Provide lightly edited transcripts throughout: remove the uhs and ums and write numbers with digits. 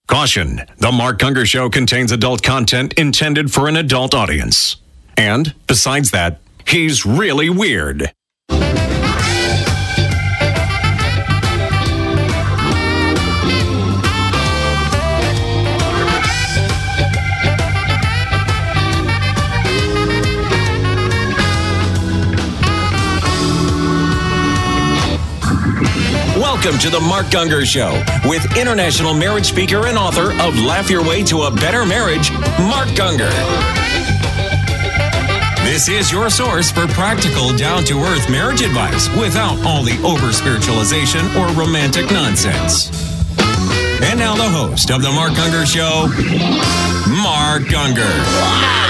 Caution, the Mark Gungor Show contains adult content intended for an adult audience. And, besides that, he's really weird. Welcome to the Mark Gungor Show with international marriage speaker and author of Laugh Your Way to a Better Marriage, Mark Gungor. This is your source for practical, down-to-earth marriage advice without all the over-spiritualization or romantic nonsense. And now the host of the Mark Gungor Show, Mark Gungor.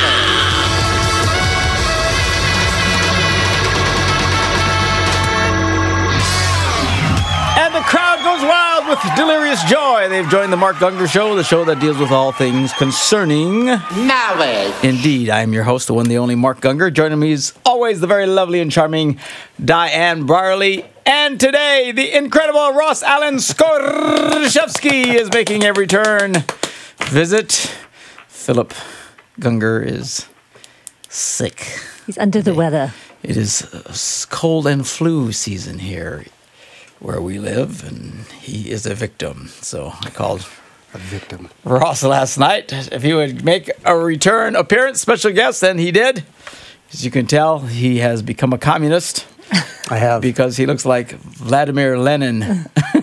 The crowd goes wild with delirious joy. They've joined the Mark Gungor Show, the show that deals with all things concerning knowledge. Indeed, I am your host, the one, the only Mark Gungor. Joining me is always the very lovely and charming Diane Brierly. And today, the incredible Ross Allen Skorshevsky is making a return visit. Philip Gungor is sick. He's under the weather. It is cold and flu season here where we live, and he is a victim. So I called Ross last night if he would make a return appearance, special guest, and he did. As you can tell, he has become a communist. I have. Because he looks like Vladimir Lenin.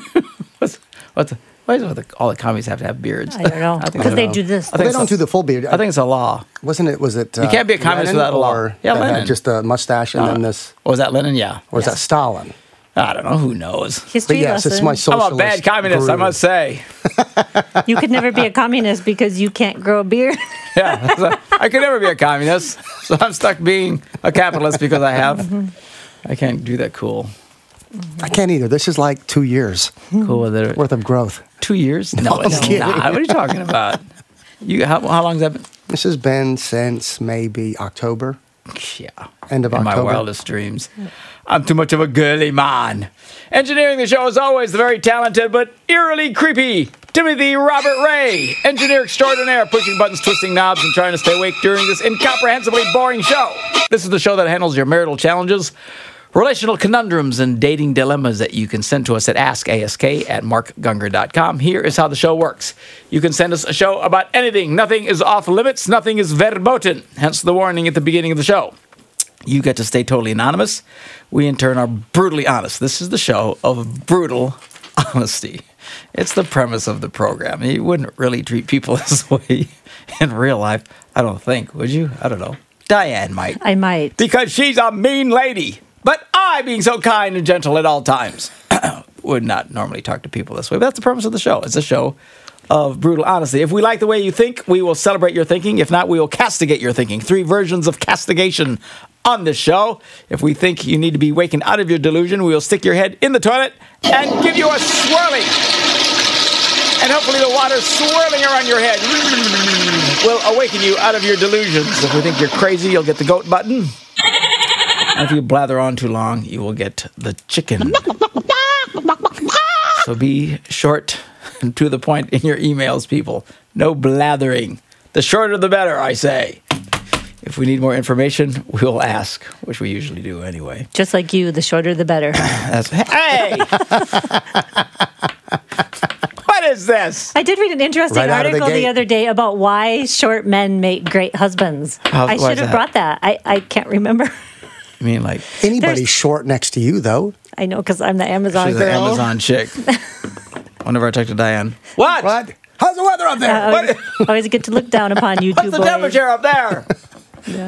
Why do all the communists have to have beards? I don't know. Because they do this. They don't do the full beard. I think it's a law. Was it? You can't be a communist Lenin without a law. Yeah, Lenin. Had just a mustache and then this. Was that Lenin? Yeah. Or is that Stalin? I don't know. Who knows? History But yes, it's lesson. my socialist. I'm a bad communist, guru. I must say. You could never be a communist because you can't grow a beard. Yeah, so I could never be a communist, so I'm stuck being a capitalist because I can't do that cool. I can't either. This is like 2 years Cool with it. worth of growth. 2 years? No, I'm it's kidding. not. What are you talking about? How long has that been? This has been since maybe October. Yeah. End of In October. my wildest dreams. I'm too much of a girly man. Engineering the show, as always, the very talented but eerily creepy Timothy Robert Ray, engineer extraordinaire, pushing buttons, twisting knobs, and trying to stay awake during this incomprehensibly boring show. This is the show that handles your marital challenges, relational conundrums, and dating dilemmas that you can send to us at askask@markgungor.com. Here is how the show works. You can send us a show about anything. Nothing is off limits. Nothing is verboten. Hence the warning at the beginning of the show. You get to stay totally anonymous. We, in turn, are brutally honest. This is the show of brutal honesty. It's the premise of the program. You wouldn't really treat people this way in real life, I don't think, would you? I don't know. Diane might. I might. Because she's a mean lady. But I, being so kind and gentle at all times, would not normally talk to people this way. But that's the premise of the show. It's a show of brutal honesty. If we like the way you think, we will celebrate your thinking. If not, we will castigate your thinking. 3 versions of castigation on this show. If we think you need to be wakened out of your delusion, we will stick your head in the toilet and give you a swirling. And hopefully the water swirling around your head will awaken you out of your delusions. If we think you're crazy, you'll get the goat button. And if you blather on too long, you will get the chicken. So be short and to the point in your emails, people. No blathering. The shorter the better, I say. If we need more information, we'll ask, which we usually do anyway. Just like you, the shorter the better. Hey! What is this? I did read an interesting Right out of the article the gate. other day about why short men make great husbands. I why should is have that? brought that. I can't remember. I mean, like, Anybody There's- short next to you, though. I know because I'm the Amazon she's girl. an Amazon chick. Whenever I talk to Diane. What? What? How's the weather up there? Always get to look down upon you What's two the boys. temperature up there? Yeah.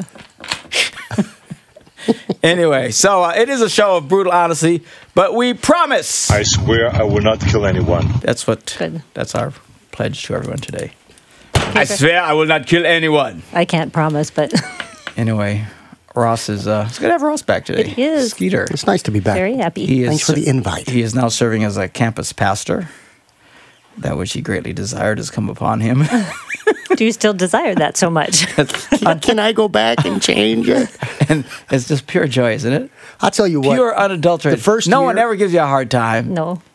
Anyway, so it is a show of brutal honesty, but we promise. I swear I will not kill anyone. That's what. Good. That's our pledge to everyone today. I swear I will not kill anyone. I can't promise, but Anyway, Ross is. It's good to have Ross back today. It is. Skeeter. It's nice to be back. very happy. He is, Thanks for the invite. He is now serving as a campus pastor. That which he greatly desired has come upon him. Do you still desire that so much? Can I go back and change it? And it's just pure joy, isn't it? I'll tell you what. Pure unadulterated. The first no one year- ever gives you a hard time. No.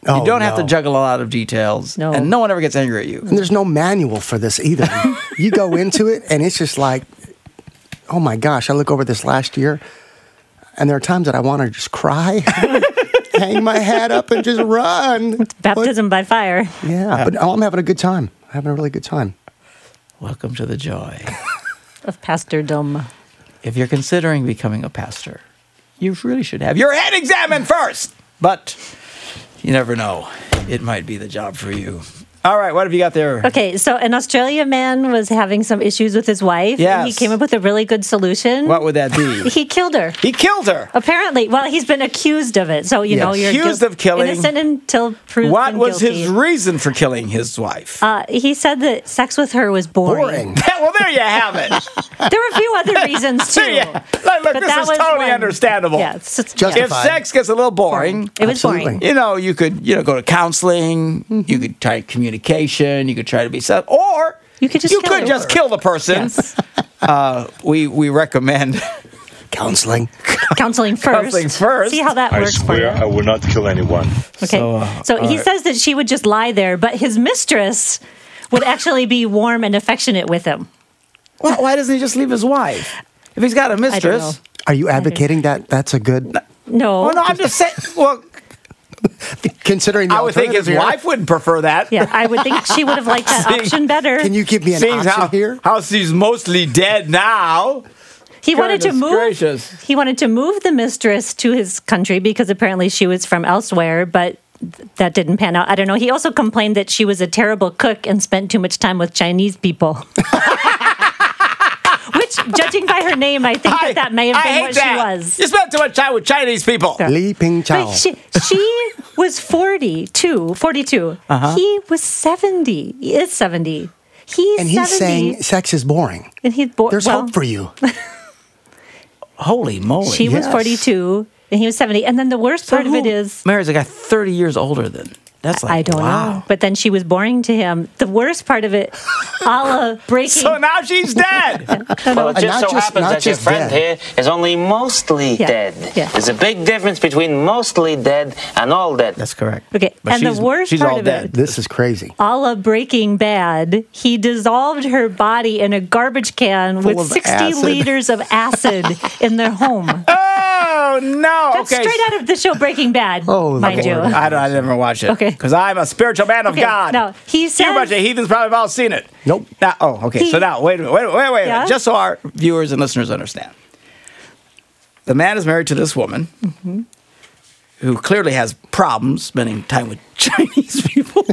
Oh, You don't have to no. juggle a lot of details. No. And no one ever gets angry at you. And there's no manual for this either. You go into it, and it's just like, oh my gosh, I look over this last year, and there are times that I want to just cry, hang my head up, and just run. Baptism by fire. Yeah, but I'm having a good time. I'm having a really good time. Welcome to the joy. Of pastordom. If you're considering becoming a pastor, you really should have your head examined first. But you never know. It might be the job for you. All right, what have you got there? Okay, so an Australian man was having some issues with his wife. Yes. And he came up with a really good solution. What would that be? He killed her. He killed her. Apparently, well, he's been accused of it. So, you know, you're Accused of killing. innocent until proven What was guilty. his reason for killing his wife? He said that sex with her was boring. Well, there you have it. There were a few other reasons, too. Yeah. Look, But this that is was totally one. understandable. Yeah, it's If Justified. sex gets a little boring, It was Absolutely. boring. you know, you could, go to counseling. You could try communication. You could try to be set, or You could just kill her. just kill the person. Yes. We recommend Counseling. Counseling first. Counseling first. See how that I works for swear you. I will not kill anyone. Okay. So he says that she would just lie there, but his mistress would actually be warm and affectionate with him. well, why doesn't he just leave his wife? If he's got a know. mistress. Are you advocating that that's a good, No. Well, no, I'm just saying. Well, considering the I would think his alternative here? wife would prefer that. Yeah, I would think she would have liked that See, option better. Can you give me an Seeing option here? how she's mostly dead now. He wanted to Goodness move. gracious. He wanted to move the mistress to his country because apparently she was from elsewhere, but that didn't pan out. I don't know. He also complained that she was a terrible cook and spent too much time with Chinese people. Which, judging by her name, I think that may have been hate what that. she was. You spent too much time with Chinese people. Li Ping Chow. But she was 42. He was 70. He is 70. He's And he's 70. saying sex is boring. And he's There's hope for you. Holy moly. She was Yes. 42, and he was 70. And then the worst part of it is, Mary's a guy 30 years older than. That's like, I don't wow. know. But then she was boring to him. The worst part of it, a la breaking. So now she's dead. Well, it And just not so just- happens not that your just friend dead. here is only mostly Yeah, dead. yeah. There's a big difference between mostly dead and all dead. That's correct. Okay, But and the she's- worst she's part all of dead. it, This is crazy. a la Breaking Bad, he dissolved her body in a garbage can with of 60 acid. liters of acid in their home. Oh, no. That's okay. straight out of the show Breaking Bad, Oh, mind you. Lord. I never watched it. Okay. Because I'm a spiritual man of Okay, God. no, he You says- bunch of heathens probably have all seen it. Nope. Now, okay. So now, wait a minute. Wait a Yeah? minute. Just so our viewers and listeners understand. The man is married to this woman who clearly has problems spending time with Chinese people.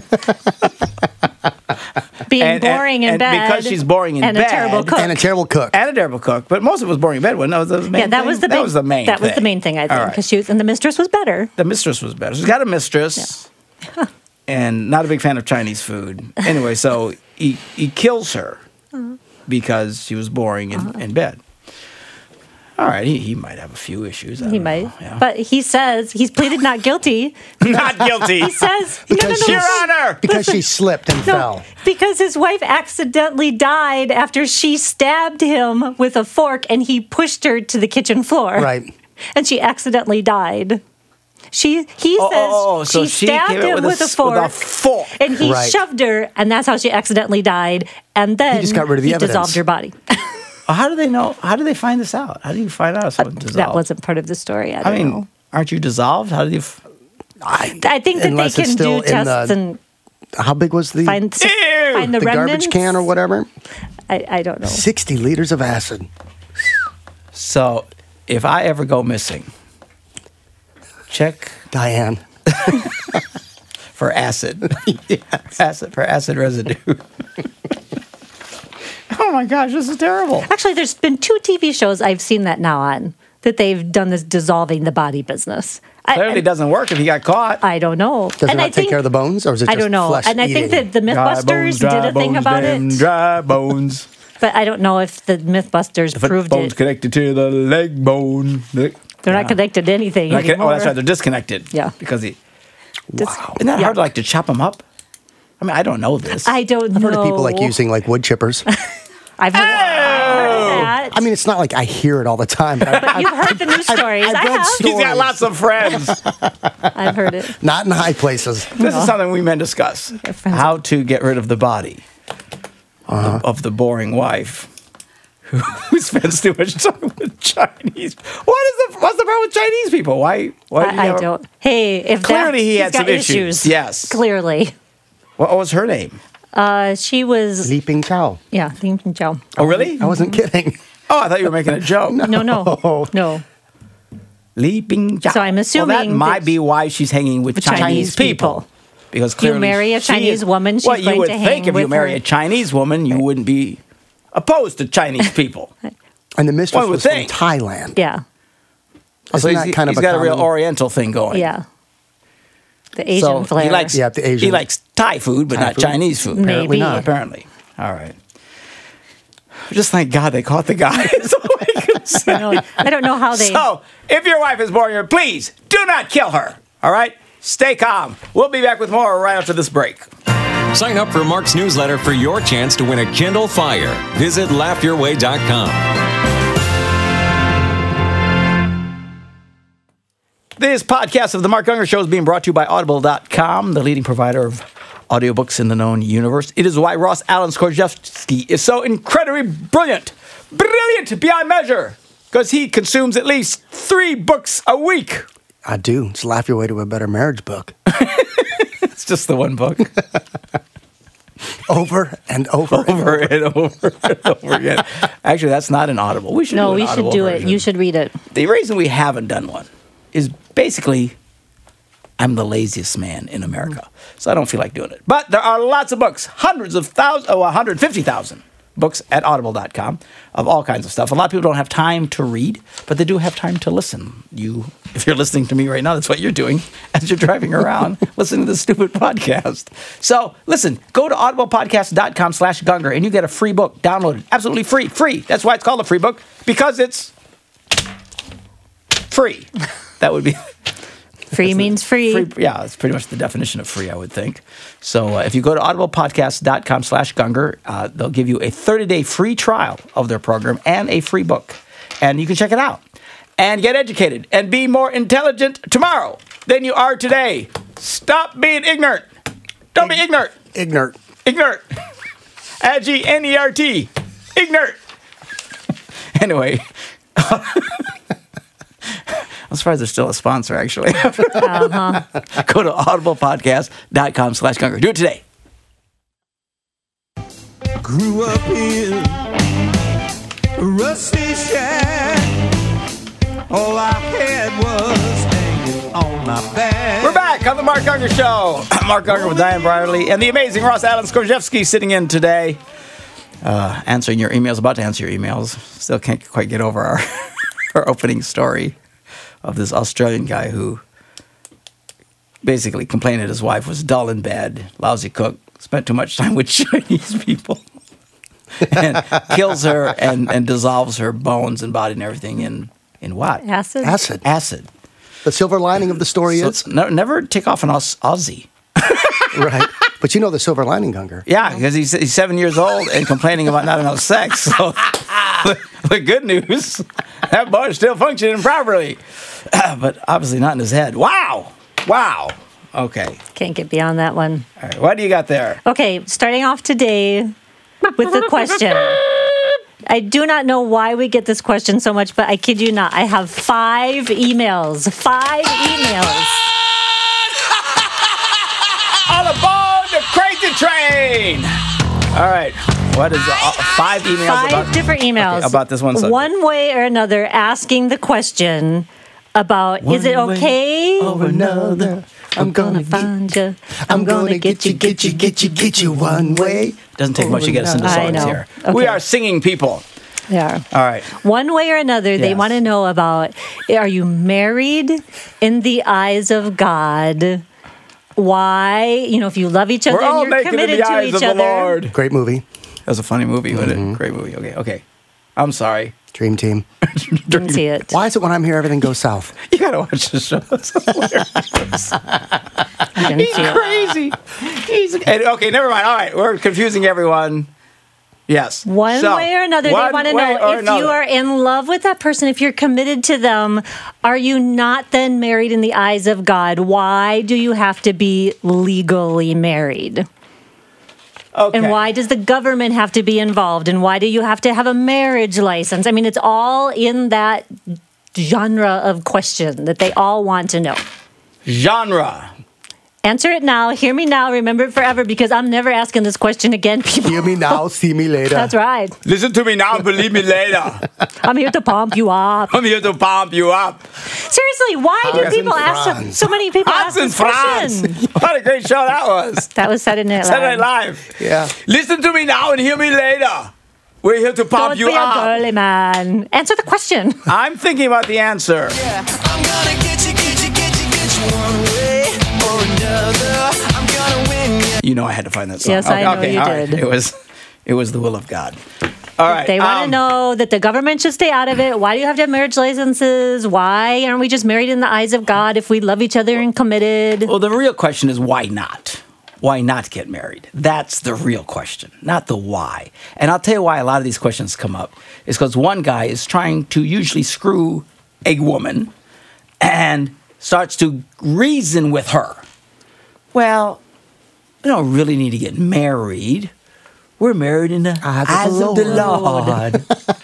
Being boring in and bed. because she's boring in and bed. a terrible cook. And a terrible cook. And a terrible cook. But most of it was boring in bed. Wasn't that the main Yeah, that thing? was the That big, was the main That was thing. the main thing, I All think, right. because she was, and the mistress was better. The mistress was better. She's got a mistress, and not a big fan of Chinese food. Anyway, so he kills her because she was boring in bed. All right, he might have a few issues. I He don't might, know, yeah. but he says he's pleaded not guilty. Not guilty. He says, Because Your Honor. Because she slipped and No, fell. because his wife accidentally died after she stabbed him with a fork and he pushed her to the kitchen floor. Right. And she accidentally died. He says so she stabbed came in him with a fork. With a fork. And he Right. shoved her, and that's how she accidentally died. And then He just got rid of the he evidence. dissolved her body. How do they know? How do they find this out? How do you find out if someone dissolved? That wasn't part of the story. I I don't mean, know. aren't you dissolved? How do you? I think that they Unless it's can still do in tests the- and How big was the find the the remnants. garbage can or whatever? I don't know. 60 liters of acid. So, if I ever go missing, check Diane. for acid. acid residue. Oh my gosh, this is terrible. Actually, there's been 2 TV shows I've seen that now on that they've done this dissolving the body business. Clearly, it doesn't work if he got caught. I don't know. Does it not take care of the bones, or is it just I don't know. flesh And I think eating? that the Mythbusters did a thing about them it, Dry bones. but I don't know if the Mythbusters The foot proved bone's it. connected to the leg bone. They're not connected to anything Oh, anymore. that's right. They're disconnected. Yeah. Because he. Wow. Isn't that Yeah. hard to, like, to chop them up? I mean, I don't know this. I don't know. I've heard of people like using like wood chippers. I've heard. that. I mean, it's not like I hear it all the time. But You've heard the news stories. I've I read have. He's got lots of friends. I've heard it. not in high places. This is something we men discuss. friends. How to get rid of the body of the boring wife who spends too much time with Chinese. What's the problem with Chinese people? Why do you I have- don't. Hey, if Clearly he he's had got some issues. Yes. Clearly. What was her name? She was, Li Ping Chow. yeah, Ling Ping Chow. Oh, really? I wasn't kidding. Oh, I thought you were making a joke. No. Li Ping Chow. So I'm that assuming might that- be why she's hanging with Chinese people. Because clearly marry a she Chinese is- woman, she's well, you going would to think hang if you with marry her. a Chinese woman, you wouldn't be opposed to Chinese people. And the mistress One would was from think. Thailand. Yeah. Isn't that kind of he's a got a real common- Oriental thing going. Yeah. The Asian So flair. he likes Yeah, the Asian- he likes Thai food, but Thai not food? Chinese food. Maybe. Apparently not. Apparently. All right. Just thank God they caught the guy. That's all I can say. I don't know how they. So, if your wife is boring you, please do not kill her. All right? Stay calm. We'll be back with more right after this break. Sign up for Mark's newsletter for your chance to win a Kindle Fire. Visit laughyourway.com. This podcast of The Mark Unger Show is being brought to you by Audible.com, the leading provider of audiobooks in the known universe. It is why Ross Allen Skorzewski is so incredibly brilliant beyond measure, because he consumes at least 3 books a week. I do. It's Laugh Your Way to a Better Marriage book. It's just the one book. Over and over. over and over and over again. Actually, that's not an Audible. We should No, do an we should Audible do version. it. You should read it. The reason we haven't done one is basically I'm the laziest man in America, so I don't feel like doing it. But there are lots of books, hundreds of thousands, 150,000 books at audible.com of all kinds of stuff. A lot of people don't have time to read, but they do have time to listen. If you're listening to me right now, that's what you're doing as you're driving around listening to this stupid podcast. So listen, go to audiblepodcast.com/Gunger and you get a free book downloaded. Absolutely free. That's why it's called a free book, because it's free. That would be Free means free. yeah, that's pretty much the definition of free, I would think. So if you go to audiblepodcast.com/Gunger, they'll give you a 30-day free trial of their program and a free book. And you can check it out and get educated and be more intelligent tomorrow than you are today. Stop being ignorant. Don't be ignorant. Ignorant. Ignorant. G-N-E-R-T. Ignorant. Anyway. I'm surprised there's still a sponsor, actually. Go to audiblepodcast.com/Gunger. Do it today. Grew up in a rusty shack. All I had was hanging on my back. We're back on the Mark Unger Show. Mark Unger with Diane Brierly and the amazing Ross Allen Skorzewski sitting in today, answering your emails, about to answer your emails. Still can't quite get over our opening story of this Australian guy who basically complained that his wife was dull in bed, lousy cook, spent too much time with Chinese people, and kills her and dissolves her bones and body and everything in what? Acid? Acid. Acid. The silver lining of the story So is never take off an Aussie. right. But you know the silver lining, Gunger. Yeah, because he's 7 years old and complaining about not enough sex. So the good news, that boy's still functioning properly. But obviously not in his head. Wow. Okay. Can't get beyond that one. All right. What do you got there? Okay, starting off today with the question. I do not know why we get this question so much, but I kid you not. I have 5 emails. 5 emails. All aboard the crazy train. All right. What is 5 emails 5 about? different emails. Okay, about this one subject. One way or another asking the question about, is it One way okay? or another, I'm gonna find you. I'm gonna get you one way. Doesn't take much to get us into I songs know. here. Okay. We are singing people. Yeah. All right. One way or another, they Yes. want to know about, are you married in the eyes of God? Why? If you love each other We're all and you're naked in committed the to eyes each of the other. Lord. Great movie. That was a funny movie, wasn't it? Great movie. Okay. I'm sorry. Dream Team. Didn't see it. Why is it when I'm here everything goes south? You gotta watch this show. It's hilarious. Didn't He's see it. crazy. Okay, never mind. All right, we're confusing everyone. Yes. One So, way or another, they one want to way know or if another. you are in love with that person, if you're committed to them, are you not then married in the eyes of God? Why do you have to be legally married? Okay. And why does the government have to be involved? And why do you have to have a marriage license? I mean, it's all in that genre of question that they all want to know. Genre. Answer it now. Hear me now. Remember it forever, because I'm never asking this question again, people. Hear me now, see me later. That's right. Listen to me now, believe me later. I'm here to pump you up. I'm here to pump you up. Seriously, why do Hans people and ask Franz. so many people Hans ask and this Franz. question? What a great show that was. That was Saturday Night Live. Saturday Night Live. Yeah. Listen to me now and hear me later. We're here to pump Don't you be a up. girly man. Answer the question. I'm thinking about the answer. I'm gonna get you one way or another. I'm gonna win you. You know I had to find that song. Yes, I know you all right. did. It was the will of God. All right. They want to know that the government should stay out of it. Why do you have to have marriage licenses? Why aren't we just married in the eyes of God if we love each other and committed? Well, the real question is why not? Why not get married? That's the real question, not the why. And I'll tell you why a lot of these questions come up. Is because one guy is trying to usually screw a woman and starts to reason with her. Well, we don't really need to get married. We're married in the eyes of the Lord.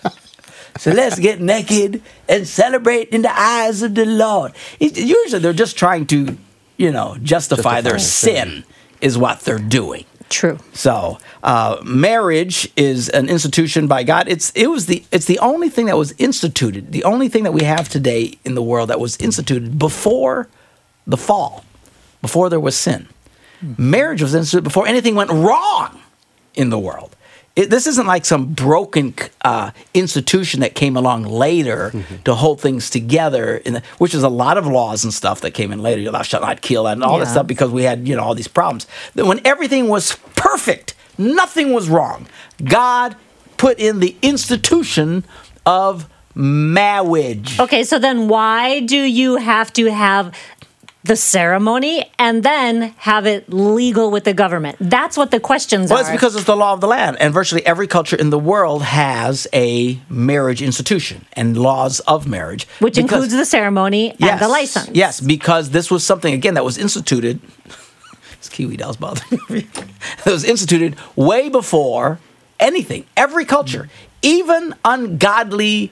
So let's get naked and celebrate in the eyes of the Lord. Usually they're just trying to, justify their sin is what they're doing. True. So marriage is an institution by God. It's the only thing that was instituted, the only thing that we have today in the world that was instituted before the fall, before there was sin. Marriage was instituted before anything went wrong in the world. This isn't like some broken institution that came along later to hold things together, which is a lot of laws and stuff that came in later. Thou shalt not kill and all that stuff because we had all these problems. Then when everything was perfect, nothing was wrong, God put in the institution of marriage. Okay, so then why do you have to have the ceremony and then have it legal with the government? That's what the questions are. Well, it's because it's the law of the land, and virtually every culture in the world has a marriage institution and laws of marriage. Which includes the ceremony and the license. Yes, because this was something, again, that was instituted. This Kiwi doll's bothering me. It was instituted way before anything. Every culture, even ungodly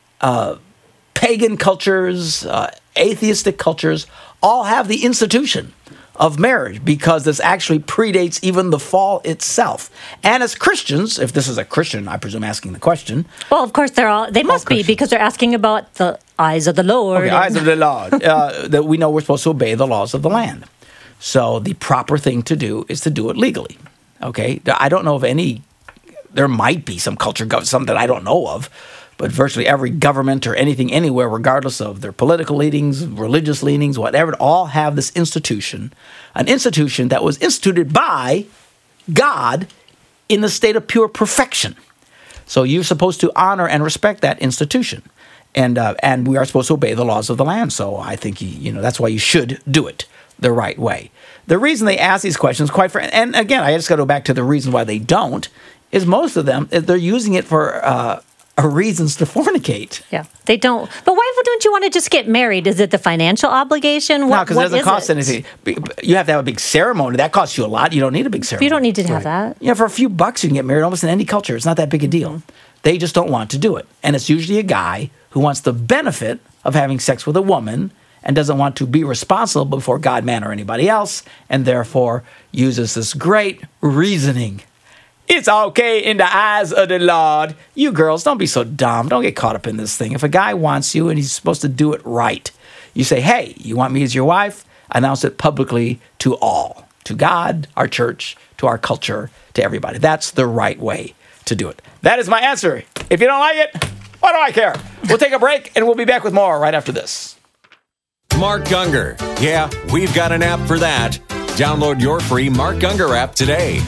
pagan cultures, atheistic cultures, all have the institution of marriage because this actually predates even the fall itself. And as Christians, if this is a Christian, I presume, asking the question. Well, of course, they must be, because they're asking about the eyes of the Lord. Okay, eyes of the Lord. That we know we're supposed to obey the laws of the land. So the proper thing to do is to do it legally. Okay? I don't know of any, there might be some culture, some that I don't know of, but virtually every government or anything anywhere, regardless of their political leanings, religious leanings, whatever, all have this institution, an institution that was instituted by God in the state of pure perfection. So you're supposed to honor and respect that institution. And we are supposed to obey the laws of the land. So I think, that's why you should do it the right way. The reason they ask these questions, and again, I just got to go back to the reason why they don't, is most of them, they're using it for reasons to fornicate. Yeah, they don't. But why don't you want to just get married? Is it the financial obligation? No, because it doesn't cost anything. You have to have a big ceremony. That costs you a lot. You don't need a big ceremony. You don't need to have that. For a few bucks, you can get married almost in any culture. It's not that big a deal. They just don't want to do it. And it's usually a guy who wants the benefit of having sex with a woman and doesn't want to be responsible before God, man, or anybody else, and therefore uses this great reasoning. It's okay in the eyes of the Lord. You girls, don't be so dumb. Don't get caught up in this thing. If a guy wants you and he's supposed to do it right, you say, hey, you want me as your wife? Announce it publicly to all, to God, our church, to our culture, to everybody. That's the right way to do it. That is my answer. If you don't like it, what do I care? We'll take a break and we'll be back with more right after this. Mark Gungor. Yeah, we've got an app for that. Download your free Mark Gungor app today.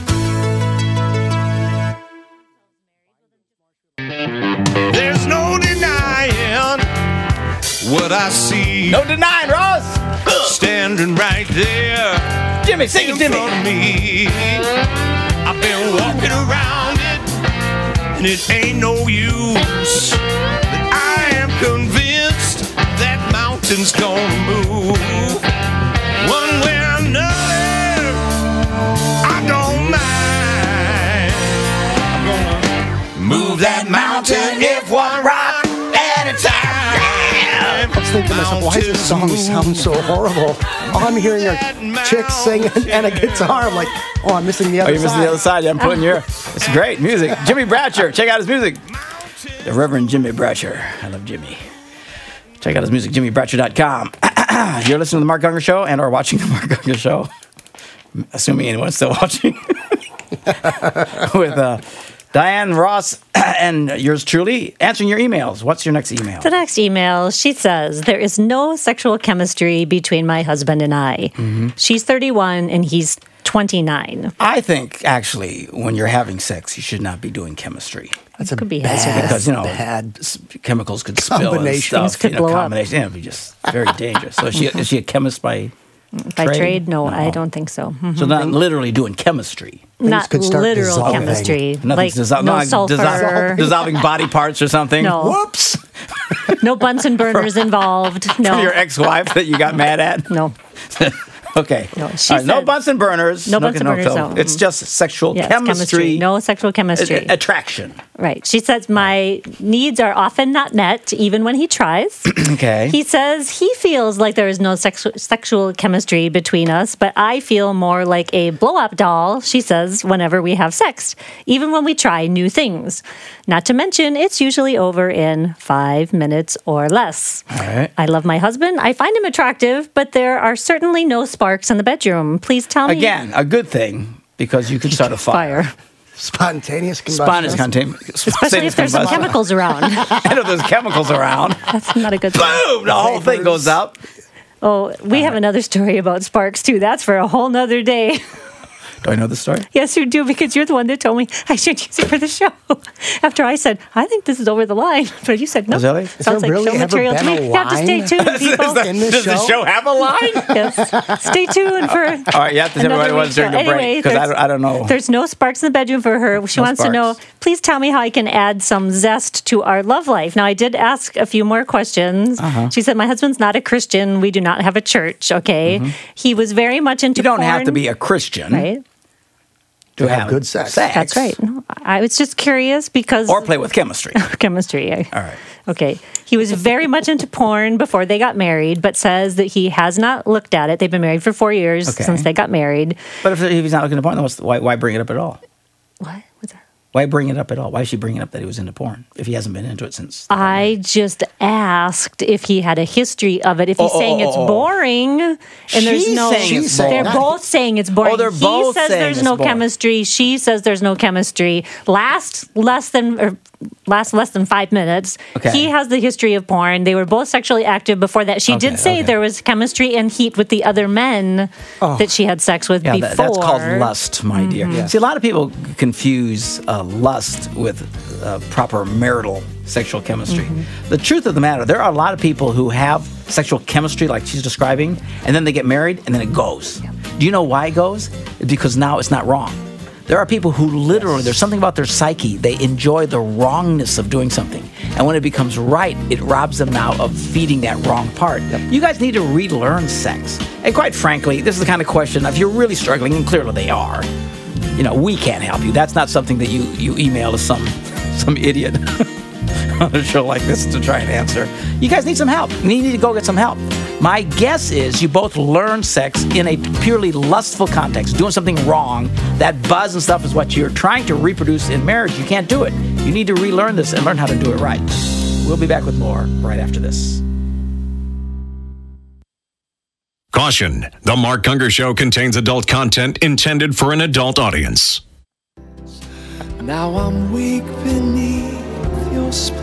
There's no denying what I see. No denying, Ross. Standing right there. Jimmy, sing it, in Jimmy. front of me. I've been walking around it and it ain't no use. But I am convinced that mountains gonna move one way or another. I don't mind. I'm gonna move that mountain if one rock at a time. I was thinking to myself, why does this song sound so horrible? All I'm hearing are chicks singing and a guitar. I'm like, oh, I'm missing the other Oh, you're side. missing the other side. I'm putting your. It's great music. Jimmy Bratcher. Check out his music. The Reverend Jimmy Bratcher. I love Jimmy. Check out his music, jimmybratcher.com. You're listening to The Mark Unger Show and or watching The Mark Unger Show. Assuming anyone's still watching. With Diane Ross and yours truly answering your emails. What's your next email? The next email, she says, there is no sexual chemistry between my husband and I. She's 31 and he's 29. I think, actually, when you're having sex, you should not be doing chemistry. That's a Could be bad, hazardous. Because, you know, bad. Chemicals could spill and Combination. stuff. Things could blow up. combination. Yeah, it'd be just very dangerous. So is she a chemist by By trade? trade? No, I don't think so. So not literally doing chemistry. Not could start literal dissolving. chemistry. Nothing's Like no sulfur. dissolving body parts or something. No. Whoops. No Bunsen burners involved. No. Your ex-wife that you got mad at? No. Okay. No, All she right, no said- Bunsen burners. No Bunsen burners, no. It's just sexual Yes, chemistry. No sexual chemistry. Attraction. Right. She says, my needs are often not met, even when he tries. Okay. He says he feels like there is no sexual chemistry between us, but I feel more like a blow-up doll, she says, whenever we have sex, even when we try new things. Not to mention, it's usually over in 5 minutes or less. All right. I love my husband. I find him attractive, but there are certainly no sparks in the bedroom. Please tell me. Again, a good thing because you could start a fire. Fire. Spontaneous combustion. Spontaneous contain. Especially if there's some chemicals around. And if there's chemicals around, That's not a good thing. boom, the whole thing goes up. Oh, we have another story about sparks, too. That's for a whole nother day. Do I know the story? Yes, you do, because you're the one that told me I should use it for the show. After I said, I think this is over the line. But you said, no. Was that right? Has Sounds there like really show ever material to been me. a You have to stay line? tuned, people. In this Does the show have a line? Yes. Stay tuned for. All right, you have to tell me what it was during the break because I don't know. There's no sparks in the bedroom for her. She No wants to know, sparks. please tell me how I can add some zest to our love life. Now, I did ask a few more questions. She said, my husband's not a Christian. We do not have a church, okay? He was very much into You don't have porn, to be a Christian right? to have good sex. That's right. No, I was just curious because Or play with chemistry. chemistry. All right. Okay. He was very much into porn before they got married, but says that he has not looked at it. They've been married for 4 years Okay. since they got married. But if he's not looking at porn, then why bring it up at all? What? What's that? Why bring it up at all? Why is she bringing up that he was into porn if he hasn't been into it since? I just asked if he had a history of it. If he's saying it's boring, and there's She's no, saying it's they're boring. both saying it's boring. Oh, they're he both says saying there's it's no boring. chemistry. She says there's no chemistry. Last less than 5 minutes. Okay. He has the history of porn. They were both sexually active before that. She did say there was chemistry and heat with the other men that she had sex with Yeah, before. that's called lust, my dear. See, a lot of people confuse lust with proper marital sexual chemistry. The truth of the matter, there are a lot of people who have sexual chemistry like she's describing, and then they get married, and then it goes. Do you know why it goes? It's because now it's not wrong. There are people who literally, there's something about their psyche, they enjoy the wrongness of doing something. And when it becomes right, it robs them now of feeding that wrong part. You guys need to relearn sex. And quite frankly, this is the kind of question, if you're really struggling, and clearly they are, you know, we can't help you. That's not something that you email to some idiot on a show like this to try and answer. You guys need some help. You need to go get some help. My guess is you both learn sex in a purely lustful context, doing something wrong. That buzz and stuff is what you're trying to reproduce in marriage. You can't do it. You need to relearn this and learn how to do it right. We'll be back with more right after this. Caution, The Mark Unger Show contains adult content intended for an adult audience. Now I'm weak beneath your spell.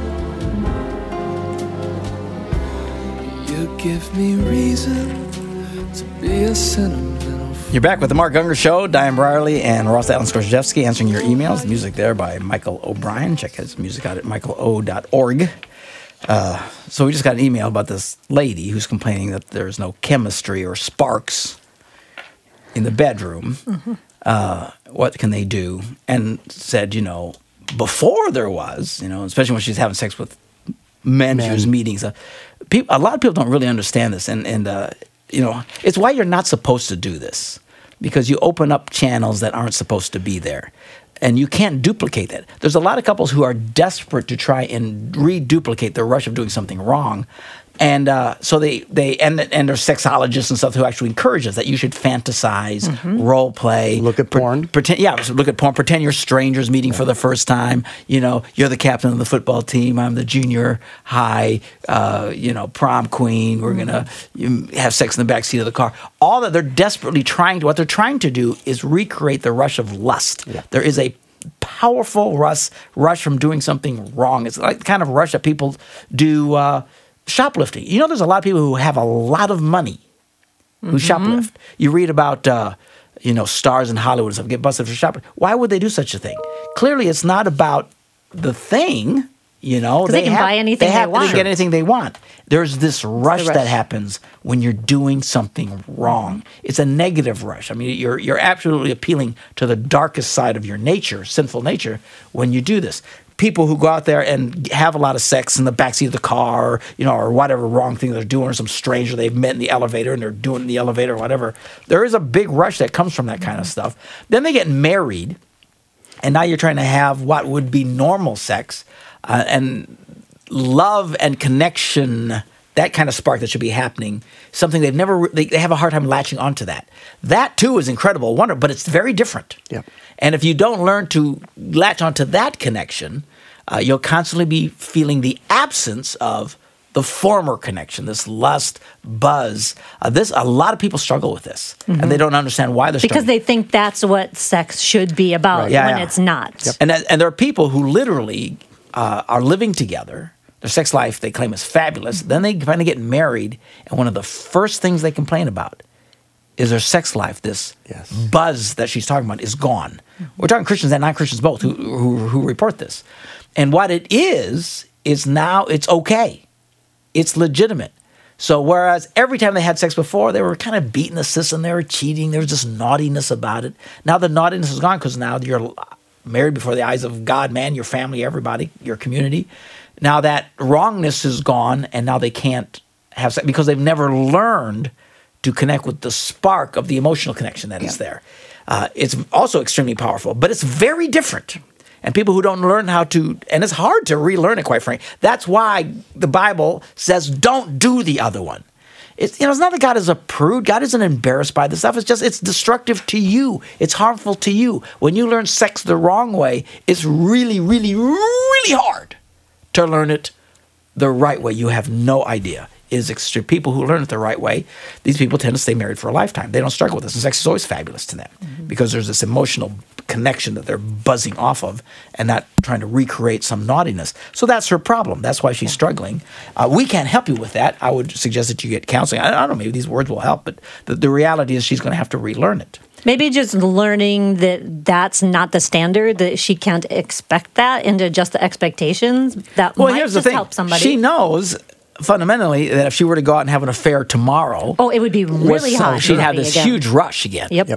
You give me reason to be a sentimental You're back with The Mark Unger Show. Diane Brierly and Ross Allen Skorzewski answering your emails. The music there by Michael O'Brien. Check his music out at michaelo.org. So we just got an email about this lady who's complaining that there's no chemistry or sparks in the bedroom. What can they do? And said, you know, before there was, especially when she's having sex with men. She was meeting. A lot of people don't really understand this, and it's why you're not supposed to do this, because you open up channels that aren't supposed to be there. And you can't duplicate that. There's a lot of couples who are desperate to try and reduplicate the rush of doing something wrong. And so and there's sexologists and stuff who actually encourage us that you should fantasize, role play, look at porn. Look at porn. Pretend you're strangers meeting for the first time. You're the captain of the football team. I'm the junior high, prom queen. We're gonna have sex in the back seat of the car. All that they're desperately what they're trying to do is recreate the rush of lust. Yeah. There is a powerful rush from doing something wrong. It's like the kind of rush that people do. Shoplifting. There's a lot of people who have a lot of money who shoplift. You read about, stars in Hollywood and stuff get busted for shoplifting. Why would they do such a thing? Clearly, it's not about the thing. They can buy anything they want. They can get anything they want. There's this rush that happens when you're doing something wrong. It's a negative rush. I mean, you're absolutely appealing to the darkest side of your nature, sinful nature, when you do this. People who go out there and have a lot of sex in the backseat of the car, or whatever wrong thing they're doing, or some stranger they've met in the elevator and they're doing it in the elevator or whatever. There is a big rush that comes from that kind of stuff. Then they get married, and now you're trying to have what would be normal sex, and love and connection, that kind of spark that should be happening, something they have a hard time latching onto that. That too is incredible, wonder, but it's very different. Yep. And if you don't learn to latch onto that connection, you'll constantly be feeling the absence of the former connection, this lust, buzz. A lot of people struggle with this, and they don't understand why they're struggling. Because they think that's what sex should be about when it's not. Yep. And there are people who literally are living together. Their sex life, they claim, is fabulous. Then they finally get married, and one of the first things they complain about is their sex life. This buzz that she's talking about is gone. We're talking Christians and non-Christians both who report this. And what it is now it's okay. It's legitimate. So whereas every time they had sex before, they were kind of beating the system, they were cheating, there was just naughtiness about it. Now the naughtiness is gone because now you're married before the eyes of God, man, your family, everybody, your community. Now that wrongness is gone, and now they can't have sex because they've never learned to connect with the spark of the emotional connection that is there. It's also extremely powerful, but it's very different. And people who don't learn how to, and it's hard to relearn it, quite frankly. That's why the Bible says don't do the other one. It's not that God is a prude. God isn't embarrassed by this stuff. It's just it's destructive to you. It's harmful to you. When you learn sex the wrong way, it's really, really, really hard to learn it the right way. You have no idea. It is extreme. People who learn it the right way, these people tend to stay married for a lifetime. They don't struggle with this. And sex is always fabulous to them because there's this emotional connection that they're buzzing off of and not trying to recreate some naughtiness. So that's her problem. That's why she's struggling. We can't help you with that. I would suggest that you get counseling. I don't know, maybe these words will help, but the reality is she's going to have to relearn it. Maybe just learning that that's not the standard, that she can't expect that, and to adjust the expectations. That might here's just the thing. help somebody. She knows fundamentally that if she were to go out and have an affair tomorrow, it would be really hard. She'd have this huge rush again. Yep.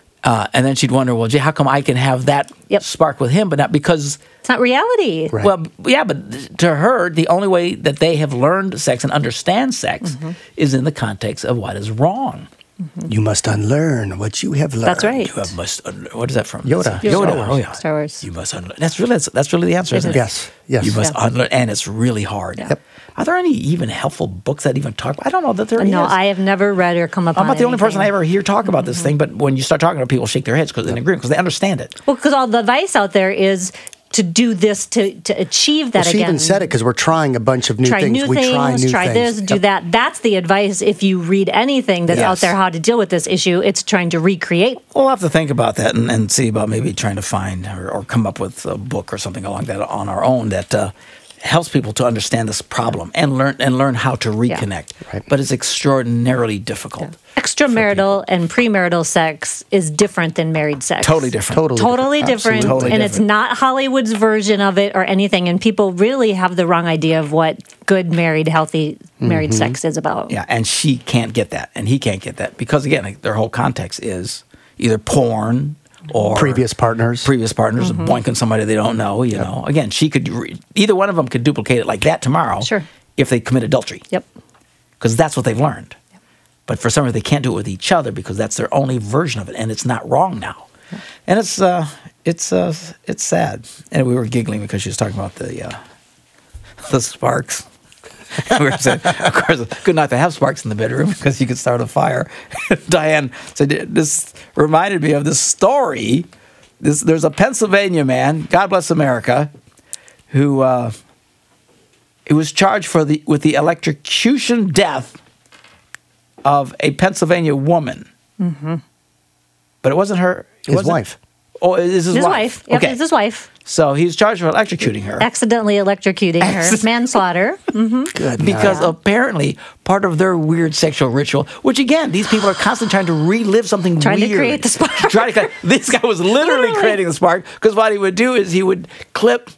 And then she'd wonder, well, gee, how come I can have that spark with him, but not because it's not reality? Right. Well, yeah, but to her, the only way that they have learned sex and understand sex is in the context of what is wrong. You must unlearn what you have learned. That's right. You must unlearn. What is that from? Yoda. Yoda. Oh, yeah. Star Wars. You must unlearn. That's really the answer, isn't it? Yes. You must unlearn, and it's really hard. Yep. Are there any even helpful books that even talk about? I don't know that there is. No, I have never read or come up. I'm not the only person I ever hear talk about this thing, but when you start talking to people, shake their heads because they agree because they understand it. Well, because all the advice out there is to do this to achieve that. She even said it because we're trying a bunch of new things. Try this, do that. That's the advice. If you read anything that's out there, how to deal with this issue, it's trying to recreate. We'll have to think about that and see about maybe trying to find or come up with a book or something along that on our own that helps people to understand this problem and learn how to reconnect. Yeah. Right. But it's extraordinarily difficult. Yeah. Extramarital and premarital sex is different than married sex. Totally different. Totally different. Absolutely. And it's not Hollywood's version of it or anything. And people really have the wrong idea of what good married, healthy married sex is about. Yeah, and she can't get that, and he can't get that because again, their whole context is either porn or Previous partners. boinking somebody they don't know. You know, again, she could either one of them could duplicate it like that tomorrow. Sure. If they commit adultery. Yep. Because that's what they've learned. But for some reason, they can't do it with each other because that's their only version of it, and it's not wrong now. And it's sad. And we were giggling because she was talking about the sparks. We were saying, of course, good not to have sparks in the bedroom because you could start a fire. Diane said, this reminded me of this story. There's a Pennsylvania man, God bless America, who was charged with the electrocution death of a Pennsylvania woman. Mm-hmm. But it wasn't her. His wife. Oh, it is his wife. Yep, Okay. it's his wife. So he's charged for electrocuting her. Accidentally electrocuting her. Manslaughter. Mm-hmm. Good. Because apparently part of their weird sexual ritual, which again, these people are constantly trying to relive something Trying weird. to create the spark. This guy was literally creating the spark because what he would do is he would clip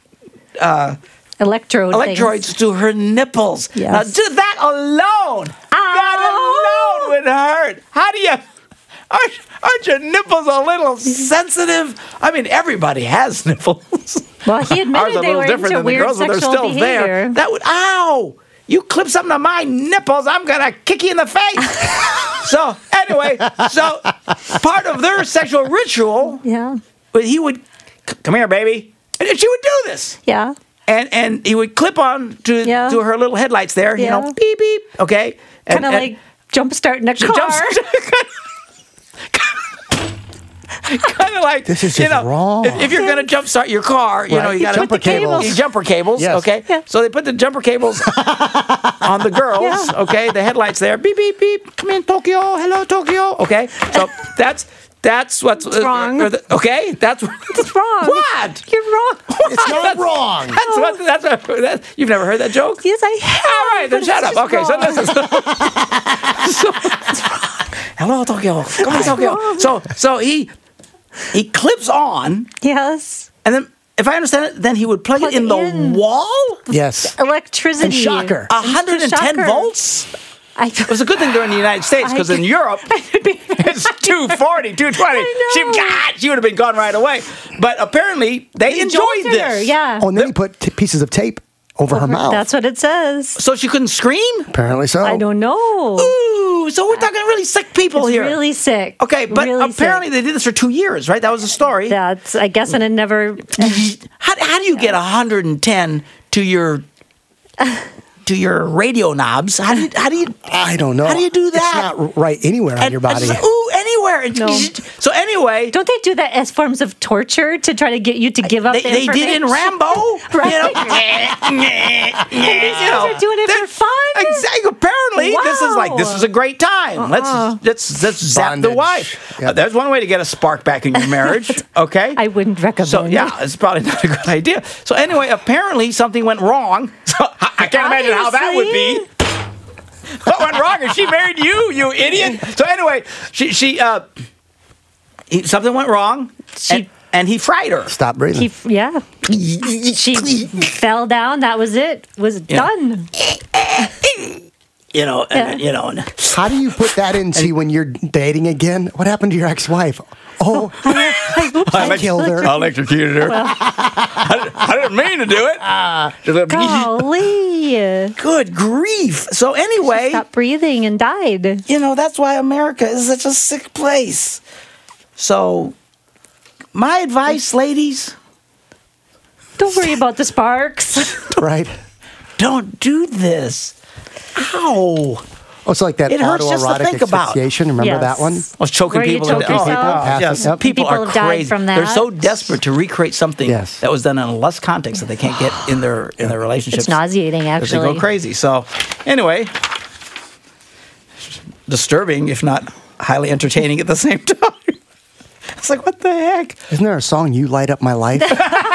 electrodes to her nipples. Yes. Now, just that alone, that alone would hurt. How do you... Aren't your nipples a little sensitive? I mean, everybody has nipples. Well, he admitted Ours are a they little were different into than the weird girls, but they're sexual still behavior. there. That would, ow! You clip something on my nipples, I'm gonna kick you in the face. So anyway, part of their sexual ritual, he would come here, baby, and she would do this. Yeah. And he would clip on to her little headlights there, you know, beep beep. Okay. Kind of like jump starting a car. Kind of like, this is just wrong. If you're going to jumpstart your car, you know, you got jumper cables. Jumper cables, Yes. okay? Yeah. So they put the jumper cables on the girls, okay? The headlights there, beep, beep, beep. Come in, Tokyo. Hello, Tokyo. Okay? So that's what's wrong. Okay? That's wrong. What? You're wrong. It's not wrong. You've never heard that joke? Yes, I have. All right, then shut up. Okay, so this is... Hello, Tokyo. Come on, Tokyo. So he clips on. Yes. And then, if I understand it, then he would plug it in the wall? Yes. Electricity. And shocker. 110 volts? It was a good thing they're in the United States because in Europe, it's 240, 220. She would have been gone right away. But apparently, they enjoyed this. Yeah. Oh, and then he put pieces of tape over her mouth. That's what it says. So she couldn't scream? Apparently so. I don't know. Ooh, so we're talking really sick people here. Really sick. Okay, but really apparently they did this for 2 years, right? That was the story. That's, I guess, and it never... How do you get 110 to your radio knobs? How do you? I don't know. How do you do that? It's not right anywhere on your body. Anywhere. No. So anyway, don't they do that as forms of torture to try to get you to give up? They did in Rambo, right? You know? And these guys are doing it for fun. Exactly. Apparently, this is a great time. Let's zap the wife. Yep. There's one way to get a spark back in your marriage. Okay, I wouldn't recommend. So it's probably not a good idea. So anyway, apparently something went wrong. So I can't imagine how that would be. What went wrong? And she married you, you idiot. So anyway, something went wrong, and he fried her. Stop breathing. She fell down. That was it. Was done. You know, How do you put that into when you're dating again? What happened to your ex-wife? Oh, I killed her. I electrocuted her. I didn't mean to do it. Golly. Good grief. So anyway, she stopped breathing and died. You know, that's why America is such a sick place. So my advice, ladies, don't worry about the sparks. Right. Don't do this. Ow. Oh, it's like that It hurts just to autoerotic think about. asphyxiation. Remember that one? I was choking Where you people. choke yourself? Yes. Yep. People People are have died crazy. from They're that. so desperate to recreate something that was done in a less context that they can't get in their relationships. It's nauseating, actually. They go crazy. So, anyway, disturbing, if not highly entertaining at the same time. It's like, what the heck? Isn't there a song, You Light Up My Life?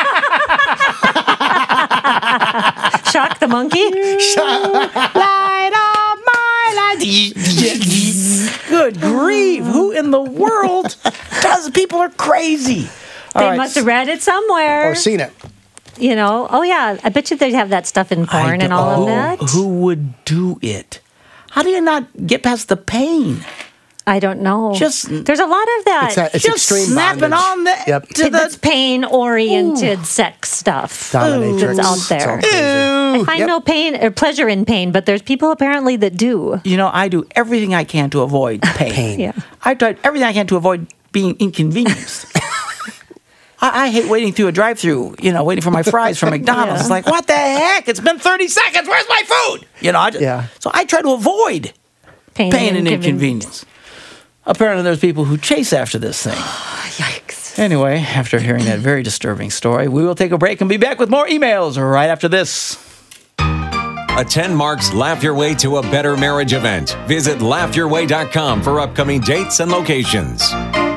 Shock the monkey. Light up my life. Good grief. Who in the world does? People are crazy. They must have read it somewhere. Or seen it. You know, oh yeah, I bet you they'd have that stuff in porn and all of that. Who would do it? How do you not get past the pain? I don't know. There's a lot of that. It's just extreme snapping bondage. on the Yep. That's pain-oriented sex stuff Dominatrix. that's out It's all there. crazy. I find no pain or pleasure in pain, but there's people apparently that do. You know, I do everything I can to avoid pain. Pain. Yeah. I tried everything I can to avoid being inconvenienced. I hate waiting through a drive-through, waiting for my fries from McDonald's. Yeah. It's like, what the heck? It's been 30 seconds. Where's my food? So I try to avoid pain and inconvenience. Apparently, there's people who chase after this thing. Yikes. Anyway, after hearing that very disturbing story, we will take a break and be back with more emails right after this. Attend Mark's Laugh Your Way to a Better Marriage event. Visit laughyourway.com for upcoming dates and locations.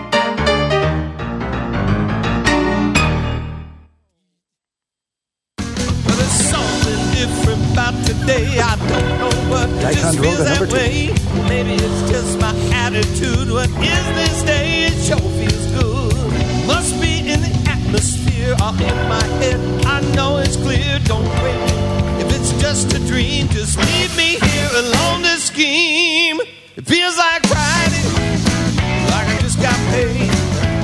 Well, there's something different about today. I don't know what just Droga, feels that number 2. way. Maybe it's just my attitude. What is this day? It sure feels good. Must be in the atmosphere or in my head. I know it's clear. Don't wait. If it's just a dream, just leave me here alone to scheme. It feels like Friday, like I just got paid.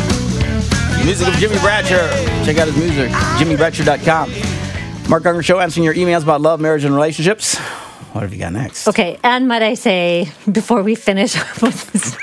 Music of Jimmy Bratcher. Check out his music, jimmybratcher.com. Mark Unger Show, answering your emails about love, marriage, and relationships. What have you got next? Okay, and might I say, before we finish with this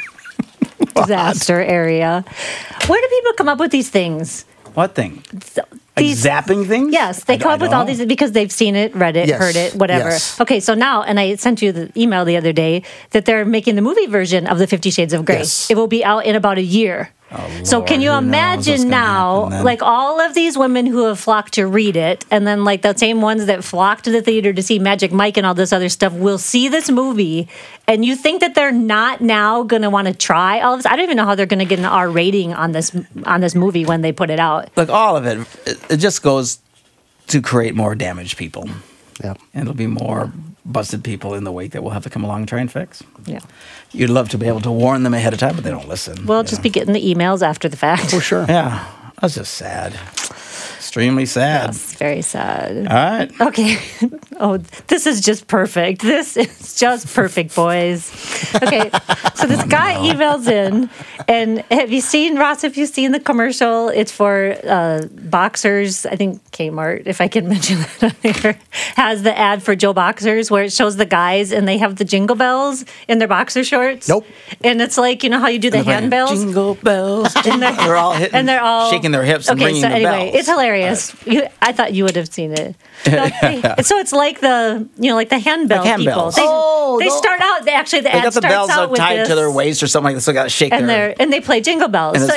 disaster area, where do people come up with these things? What thing? These zapping things? Yes, they come up with all these because they've seen it, read it, Yes, heard it, whatever. yes. Okay, so now, and I sent you the email the other day that they're making the movie version of the 50 Shades of Grey. Yes. It will be out in about a year. So Lord, can you who knows what's imagine gonna now, happen then? like all of these women who have flocked to read it, and then like the same ones that flocked to the theater to see Magic Mike and all this other stuff will see this movie, and you think that they're not now going to want to try all of this? I don't even know how they're going to get an R rating on this movie when they put it out. Look, all of it just goes to create more damaged people. Yep. And it'll be more busted people in the wake that we'll have to come along and try and fix. Yeah. You'd love to be able to warn them ahead of time, but they don't listen. We'll just be getting the emails after the fact. For sure. Yeah, that's just sad. Extremely sad. It's very sad. All right. Okay. Oh, this is just perfect. This is just perfect, boys. Okay. So this guy emails in, and have you seen, Ross, have you seen the commercial? It's for boxers, I think Kmart, if I can mention that on here, has the ad for Joe Boxers where it shows the guys and they have the jingle bells in their boxer shorts. Nope. And it's like, you know how you do the hand bells? Jingle bells. They're all hitting, And they're all shaking their hips and ringing so the anyway, bells. it's hilarious. I thought you would have seen it. So it's like like the handbell Like people. handbells. They start out. Actually, the They ad got the starts bells out with tied this, to their waist or something like that, so they got to shake and their... they play jingle bells. And So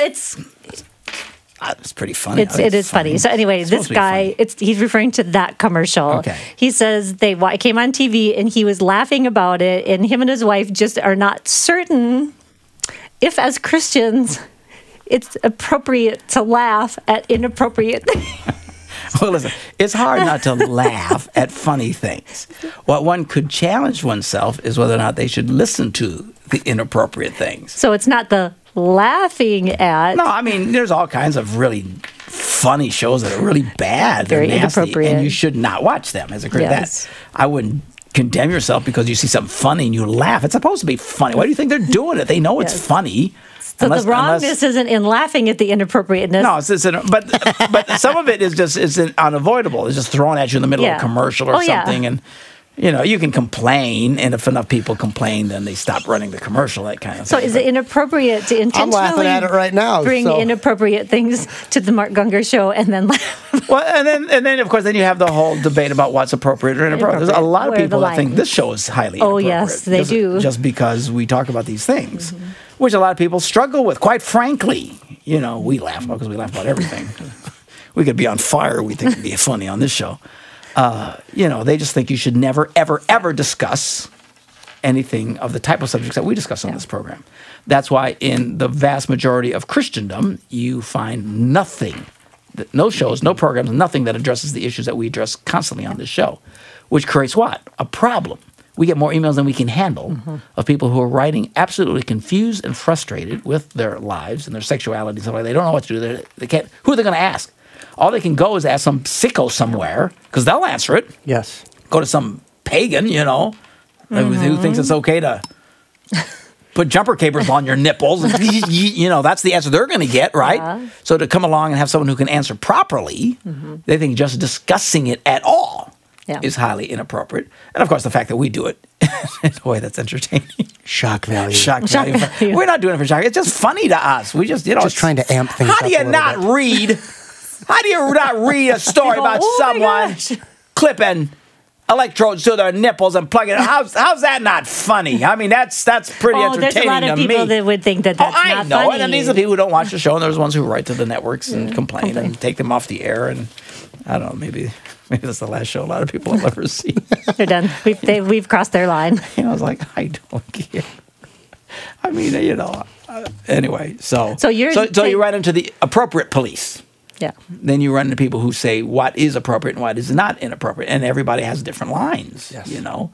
It's pretty funny. it is funny. So anyway, It's this supposed to be guy, he's referring to that commercial. Okay. He says it came on TV and he was laughing about it, and him and his wife just are not certain if, as Christians, it's appropriate to laugh at inappropriate things. Well, listen, it's hard not to laugh at funny things. What one could challenge oneself is whether or not they should listen to the inappropriate things. So it's not the laughing at. No, I mean, there's all kinds of really funny shows that are really bad. They're Very nasty, inappropriate. and you should not watch them as a Christian. Yes. I wouldn't condemn yourself because you see something funny and you laugh. It's supposed to be funny. Why do you think they're doing it? They know it's Yes. funny. So the wrongness isn't in laughing at the inappropriateness. No, but some of it is just unavoidable. It's just thrown at you in the middle of a commercial or something, and you can complain, and if enough people complain, then they stop running the commercial. That kind of So thing. is it inappropriate to intentionally I'm laughing at it right now. bring inappropriate things to the Mark Gunger show and then laugh? Well, and then of course you have the whole debate about what's appropriate or inappropriate. There's a lot of Where the people that think line? this show is highly Oh, inappropriate. yes, they do. Just because we talk about these things, which a lot of people struggle with. Quite frankly, we laugh about because we laugh about everything. We could be on fire. We think it'd be funny on this show. They just think you should never, ever, ever discuss anything of the type of subjects that we discuss on this program. That's why in the vast majority of Christendom, you find nothing, no shows, no programs, nothing that addresses the issues that we address constantly on this show, which creates what? A problem. We get more emails than we can handle of people who are writing absolutely confused and frustrated with their lives and their sexuality and stuff like that. They don't know what to do. They can't. Who are they going to ask? All they can go is ask some sicko somewhere because they'll answer it. Yes. Go to some pagan, who thinks it's okay to put jumper capers on your nipples. You know, that's the answer they're going to get, right? Yeah. So to come along and have someone who can answer properly, they think just discussing it at all is highly inappropriate. And of course, the fact that we do it in a way that's entertaining. Shock value. Shock value. We're not doing it for shock. It's just funny to us. We just, Just trying to amp things How up do you a little not bit. read? How do you not read a story about Oh my someone gosh. clipping electrodes to their nipples and plugging it? How's that not funny? I mean, that's pretty Oh, entertaining there's a lot of to people me. that would think that that's I not know, funny. and then these are the people who don't watch the show, and there's ones who write to the networks and complain and take them off the air. And I don't know, maybe that's the last show a lot of people will ever see. They're done. We've crossed their line. You know, I was like, I don't care. I mean, you know. Anyway, so you're so saying- you run into the appropriate police. Yeah. Then you run into people who say what is appropriate and what is not inappropriate, and everybody has different lines. Yes. You know,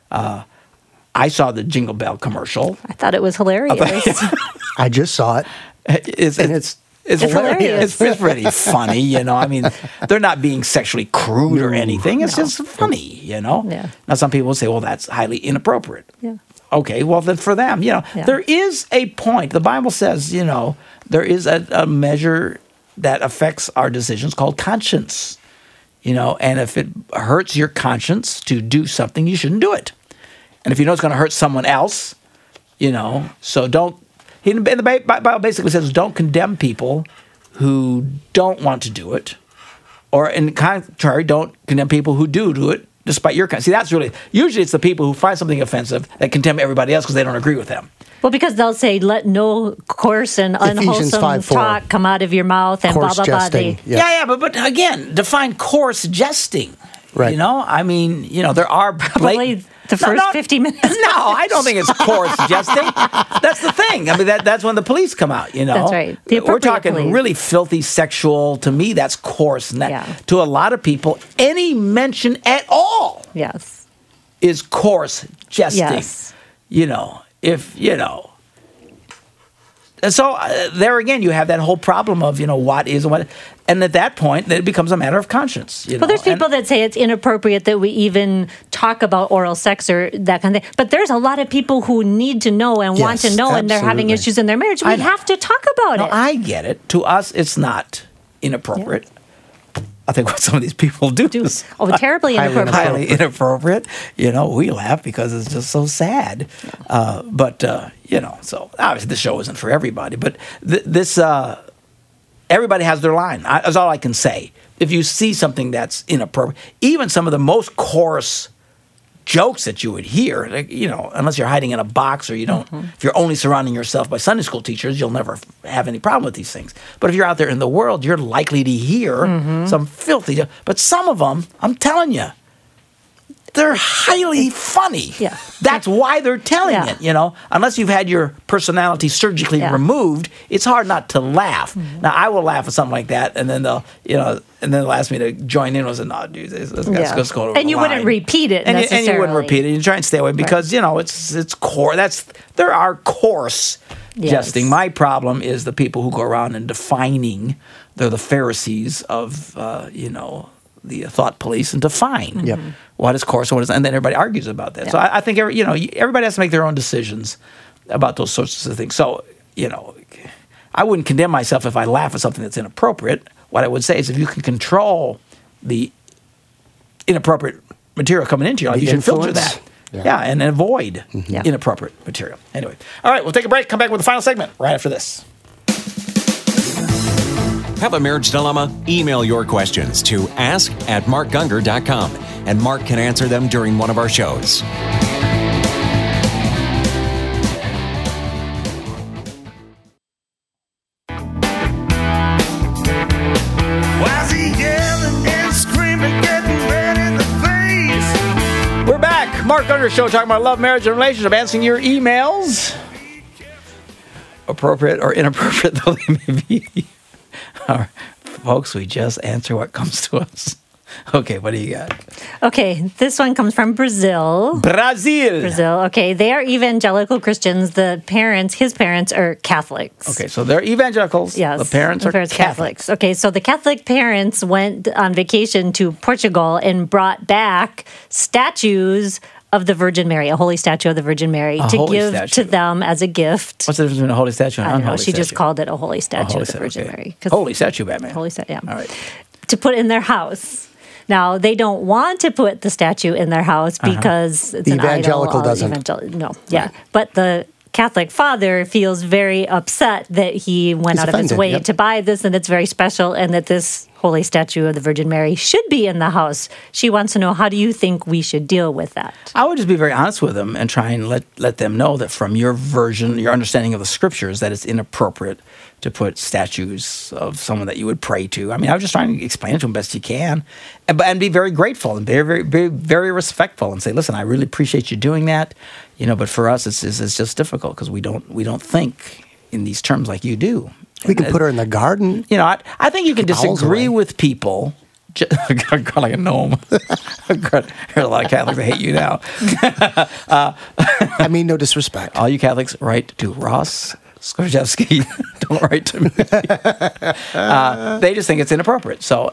I saw the Jingle Bell commercial. I thought it was hilarious. I just saw it. It's hilarious. It's pretty funny, you know. I mean, they're not being sexually crude or anything. It's just funny, you know. Yeah. Now, some people say, well, that's highly inappropriate. Yeah. Okay, well, then for them, you know, there is a point. The Bible says, you know, there is a measure that affects our decisions called conscience, you know, and if it hurts your conscience to do something, you shouldn't do it. And if you know it's going to hurt someone else, you know, so don't. And the Bible basically says don't condemn people who don't want to do it, or in contrary, don't condemn people who do it despite your. See, that's really usually it's the people who find something offensive that condemn everybody else because they don't agree with them. Well, because they'll say, "Let no coarse and Ephesians unwholesome 5:4. talk come out of your mouth," and Coarse blah blah blah. jesting. Yeah, but again, define coarse jesting. Right. You know, I mean, you know, there are Probably the first 50 minutes. No, I don't think it's coarse jesting. That's the thing. I mean, that's when the police come out, you know. That's right. The We're appropriate talking police. really filthy sexual. To me, that's coarse. And that, Yeah. to a lot of people, any mention at all Yes. is coarse jesting. Yes. You know, if, you know. And so there again, you have that whole problem of, you know, what is and what. And at that point, then it becomes a matter of conscience. You know? Well, there's people And- that say it's inappropriate that we even talk about oral sex or that kind of thing. But there's a lot of people who need to know and want to Yes, know, and they're having absolutely. issues in their marriage. We I know. have to talk about No, it. I get it. To us, it's not inappropriate. I think what some of these people do is Terribly Highly inappropriate. highly inappropriate. You know, we laugh because it's just so sad. But you know, so obviously the show isn't for everybody. But this, everybody has their line. That's all I can say. If you see something that's inappropriate, even some of the most coarse jokes that you would hear, like, you know, unless you're hiding in a box or you don't, if you're only surrounding yourself by Sunday school teachers, you'll never have any problem with these things. But if you're out there in the world, you're likely to hear some filthy jokes. But some of them, I'm telling you, they're highly funny. Yeah. That's why they're telling Yeah. it, you know. Unless you've had your personality surgically Yeah. removed, it's hard not to laugh. Now, I will laugh at something like that, and then they'll, you know, and then they'll ask me to join in. I said, no, dude, let's go over And you the wouldn't line." repeat it And you wouldn't necessarily. repeat it. You try and stay away because, you know, it's core. There are coarse Yes. jesting. My problem is the people who go around and defining. They're the Pharisees of, you know, the thought police, and define Yep. what is coarse and what is, and then everybody argues about that. So I think everybody has to make their own decisions about those sorts of things. So, you know, I wouldn't condemn myself if I laugh at something that's inappropriate. What I would say is if you can control the inappropriate material coming into your life, The you should filter influence. that. Yeah. And avoid Yeah. inappropriate material. Anyway. All right, we'll take a break, come back with the final segment right after this. Have a marriage dilemma? Email your questions to ask@markgunger.com, and Mark can answer them during one of our shows. Why's he yelling and screaming, getting red in the face? We're back. Mark Unger Show, talking about love, marriage, and relationship, answering your emails. Appropriate or inappropriate though they may be. Folks, we just answer what comes to us. Okay, what do you got? Okay, this one comes from Brazil. Brazil. Okay, they are evangelical Christians. His parents are Catholics. Okay, so they're evangelicals. Yes. The parents are Catholics. Okay, so the Catholic parents went on vacation to Portugal and brought back statues of the Virgin Mary, a holy statue of the Virgin Mary, to holy give statue. to them as a gift. What's the difference between a holy statue and I an don't know. unholy She statue? just called it a holy statue holy of the statue, Virgin okay. Mary. 'Cause- Holy statue, Batman. Holy statue, yeah. All right. To put in their house. Now, they don't want to put the statue in their house because it's The an evangelical idol. doesn't. No, yeah. But the Catholic father feels very upset that he went He's out of his offended, way yep. to buy this, and it's very special, and that this holy statue of the Virgin Mary should be in the house. She wants to know, how do you think we should deal with that? I would just be very honest with them and try and let them know that from your version, your understanding of the scriptures, that it's inappropriate to put statues of someone that you would pray to. I mean, I was just trying to explain it to them best you can, and be very grateful and very respectful, and say, listen, I really appreciate you doing that, but for us, it's just difficult because we don't think in these terms like you do. We can put her in the garden. I think you can Keep owls disagree away. with people. I'm going like a gnome. There's a lot of Catholics that hate you now. I mean, no disrespect. All you Catholics, write to Ross Skorzewski. Don't write to me. They just think it's inappropriate. So,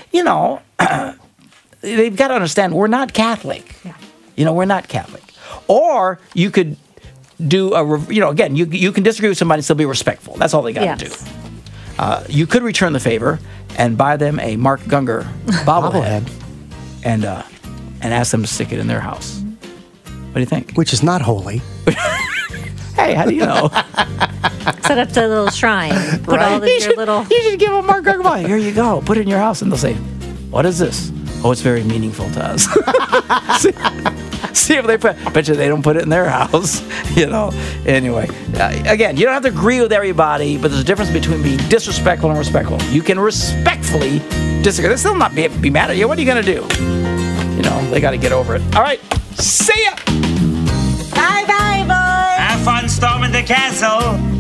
they've got to understand we're not Catholic. Yeah. We're not Catholic. Or you could do again, you can disagree with somebody and still be respectful. That's all they got to Yes. do. You could return the favor and buy them a Mark Gungor bobblehead and ask them to stick it in their house. What do you think? Which is not holy. Hey, how do you know? Set up the little shrine. Put all the, your little... You should give them Mark Gungor bobblehead. Here you go. Put it in your house. And they'll say, what is this? Oh, it's very meaningful to us. See if they bet you they don't put it in their house, Anyway, again, you don't have to agree with everybody, but there's a difference between being disrespectful and respectful. You can respectfully disagree. They'll still not be mad at you. What are you going to do? They got to get over it. All right. See ya. Have fun storming the castle.